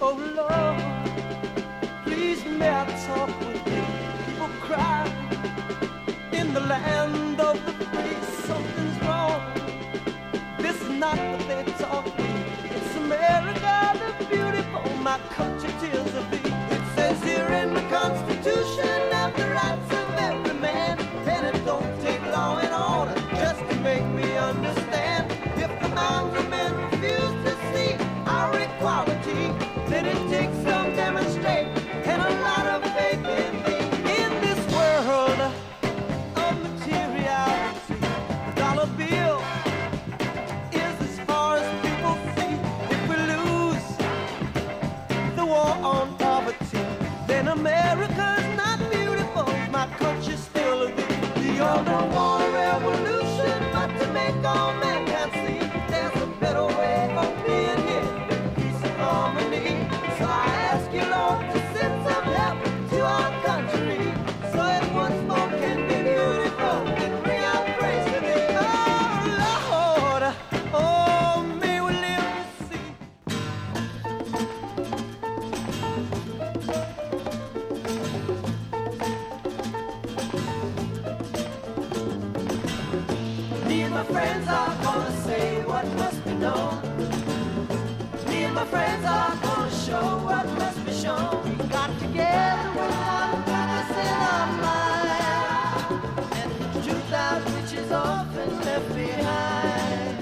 Oh Lord, please may I talk with you. People cry in the land of the free. Something's wrong. This is not what they taught me. It's America the beautiful, my country tears of thee. It says here in the Constitution of the rights of every man, and it don't take law and order just to make me understand. If the minds of men refuse to see our equality, then it takes some demonstrate and a lot of faith in me. In this world of materiality, the dollar bill is as far as people see. If we lose the war on poverty, then America's not beautiful, my country's still a thee. We all don't want a revolution, but to make all mankind see there's a better way of being here than peace and harmony. So I ask you, Lord, to send some help to our country, so it once more can be beautiful and bring out praise to thee. Oh Lord, oh may we live to see. Me and my friends are gonna say what must be known. Me and my friends are gonna show what must be shown. We got together with one purpose in our mind, and the truth out which is often left behind.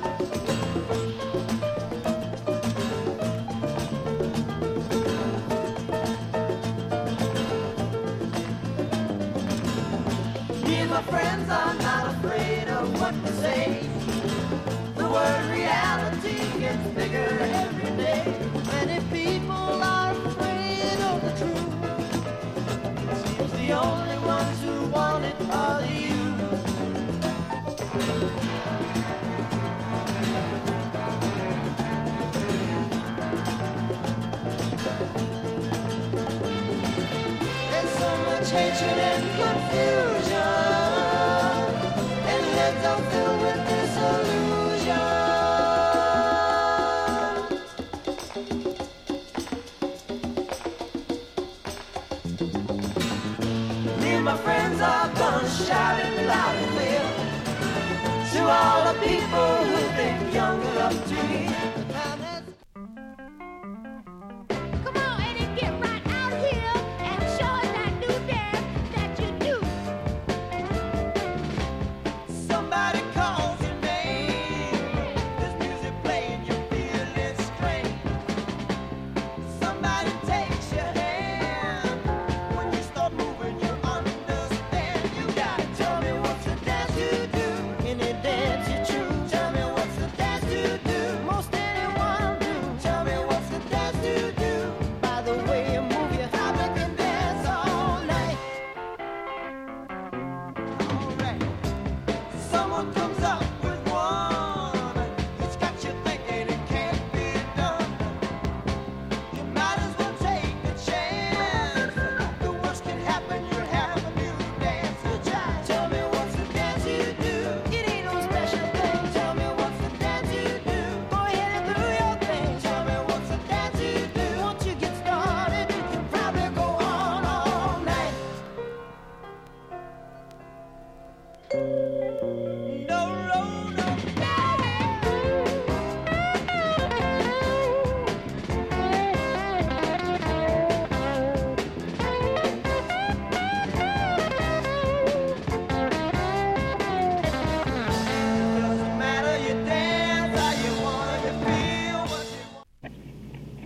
Me and my friends are not afraid of what to say. The word reality gets bigger every day. Many people are afraid of the truth. It seems the only ones who want it are the youth. There's so much hatred and confusion, and heads are filled with disillusion. Me and my friends are gonna shout it loud and clear to all the people who think young enough to hear. Come on and get right out here and show us that new dance that you do. Somebody calls your name. There's music playing, you're feeling strange. Somebody takes your hand. When you start moving, you understand. You gotta tell me what's the dance you do. Any dance you choose. Tell me what's the dance you do. Most anyone do. Tell me what's the dance you do. By the way you move your habit can dance all night. Alright. Someone comes up with one. It's got you thinking it can't be done. You might as well take a chance. The worst can happen, you're having a new dance. So try. Tell me what's the dance you do. It ain't no special thing. Tell me what's the dance you do. Go ahead and do your thing. Tell me what's the dance you do. Once you get started, you can probably go on all night. No, no, no. Doesn't matter, you dance how you want, you feel what you want.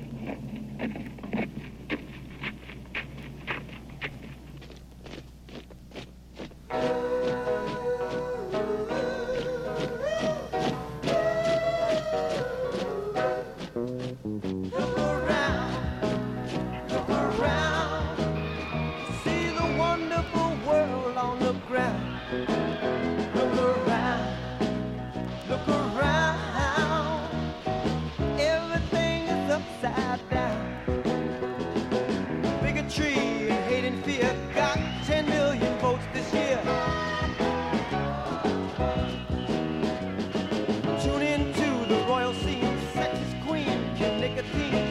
Look around, see the wonderful world on the ground. Look around, everything is upside down. Bigotry and hate and fear got 10 million votes this year. Tune into the royal scene, sex is queen, kill nicotine.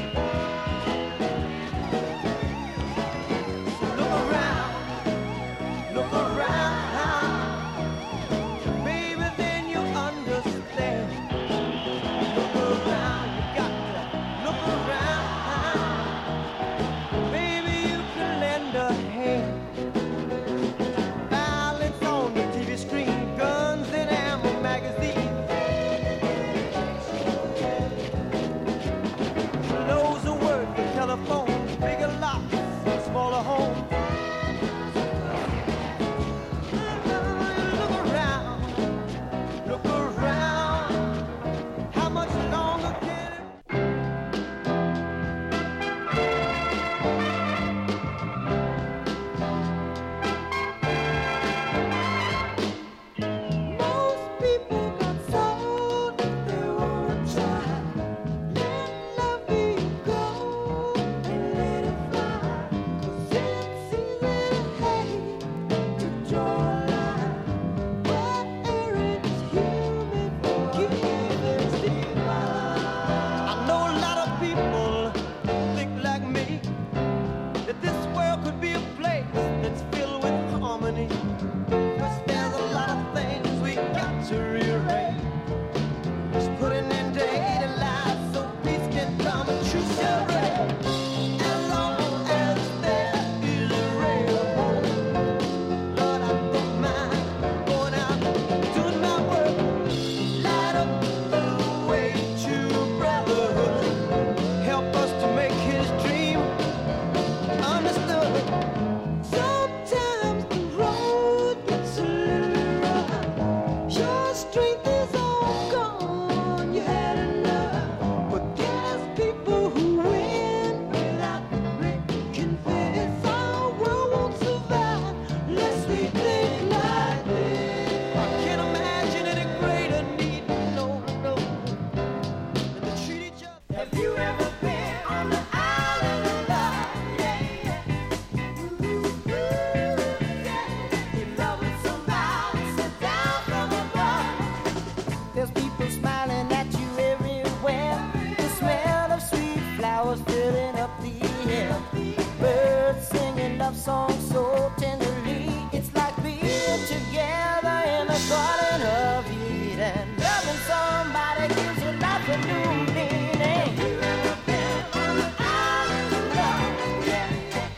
song so tenderly. It's like being together in a garden of Eden. Loving somebody gives your life a new meaning. You've never been on an island of love, yeah.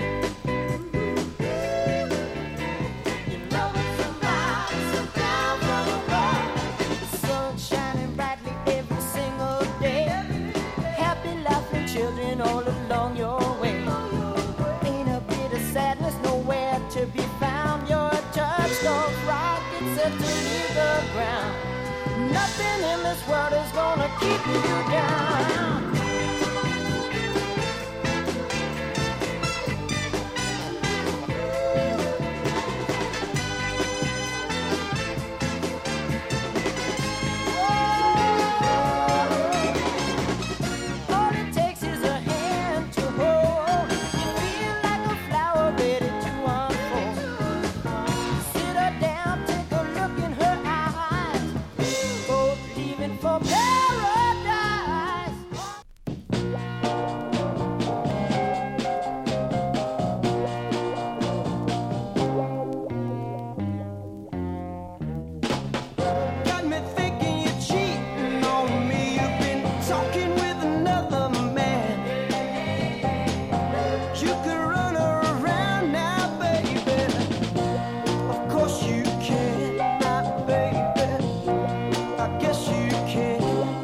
You're loving somebody so down from above. The sun shining brightly every single day. Happy laughing children all along your way. Ain't a bit of sadness nowhere to be found. You're a touchstone rocket set to leave the ground. Nothing in this world is gonna keep you down. All it takes is a hand to hold. You feel like a flower ready to unfold. Sit her down, take a look in her eyes. Both leaving for paradise. Got me thinking you're cheating on me. You've been talking with another man. You could run her around now, baby. Of course you can, now, baby. I guess you can.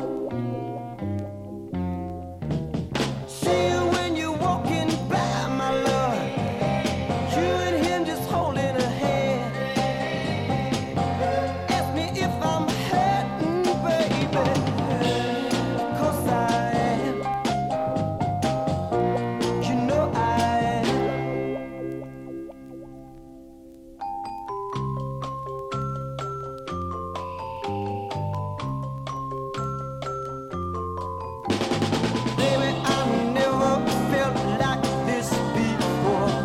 See you when you're walking by, my love. You and him just holding a hand. Ask me if I'm hurting, baby. Of course I am. You know I am. Baby, I never felt like this before.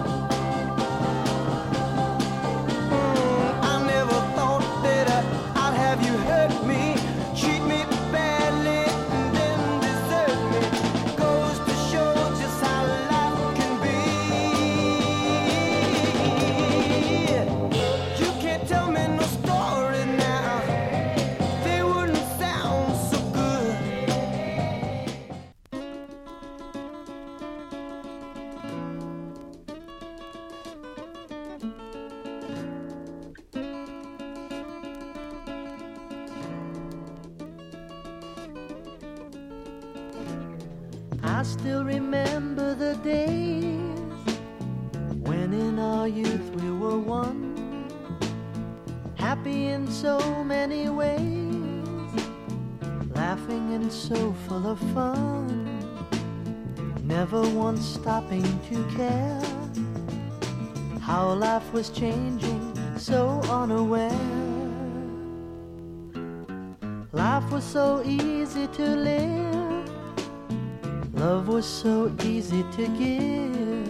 I never thought that I'd have you hurt me, treat me badly, and then desert me. Goes to show just how life can be. You can't tell me no story now. They wouldn't sound so good. I still remember the days when in our youth we were one, happy in so many ways, laughing and so full of fun, never once stopping to care how life was changing so unaware. Life was so easy to live, love was so easy to give.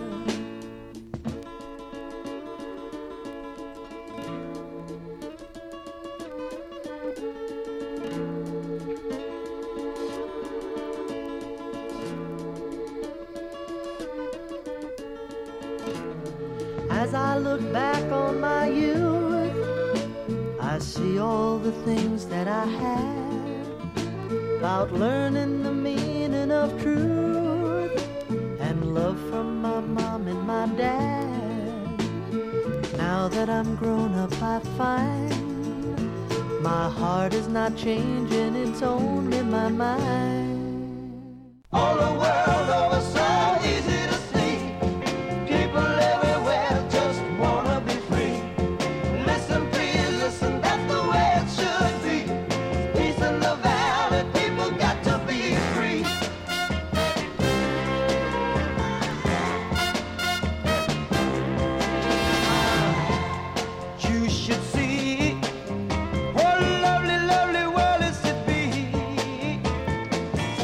As I look back on my youth, I see all the things that I had, about learning the meaning of truth and love from my mom and my dad. Now that I'm grown up, I find my heart is not changing, it's only my mind. All the world over so easy to see. People everywhere just wanna be free. Listen, please, listen, that's the way it should be. Peace in the valley, people got to be free. You should see what a lovely, lovely world is to be.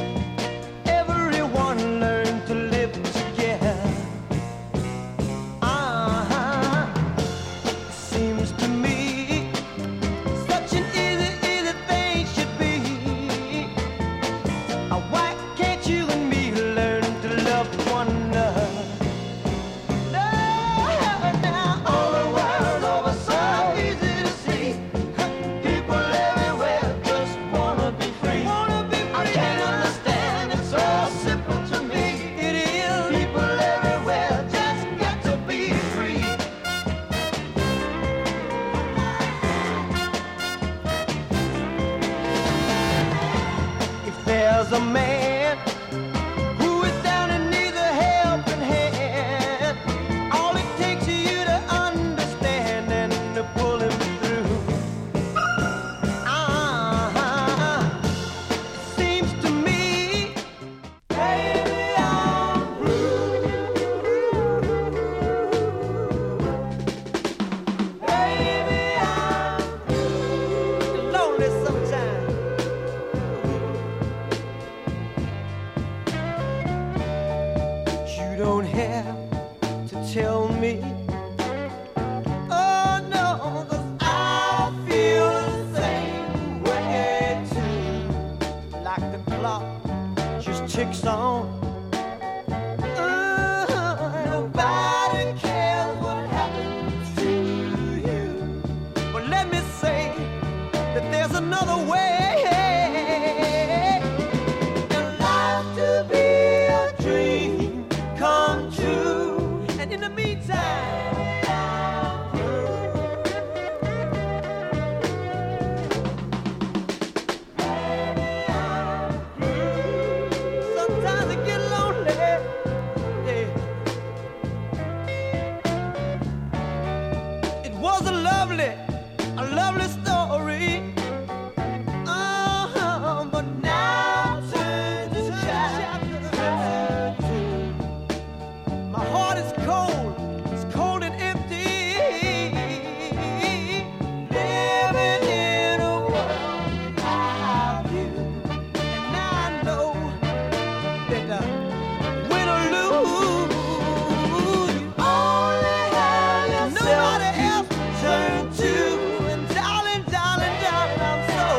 care to tell me. Oh no, 'cause I feel the same way too. Like the clock just ticks on. Nobody cares what happens to you. But let me say that there's another way. And life to be a dream come true. And in the meantime, sometimes I get lonely. Yeah. It was a lovely story. But now turn to chapter 2. My heart is cold, it's cold and empty. Living in a world without you. And now I know that win or lose, you only have yourself. Nobody else to turn to. And darling, darling, darling, I'm so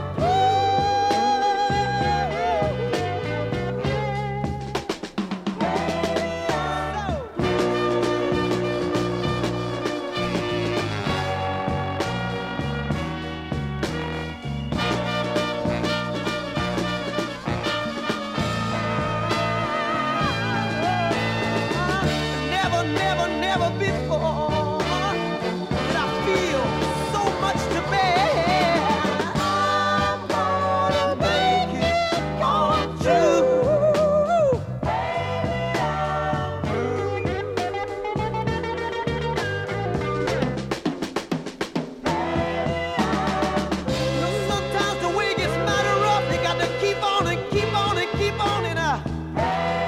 never, never, never before did I feel so much to bear. I'm gonna make it come true. Sometimes the way gets mighty rough. You got to keep on and keep on and keep on and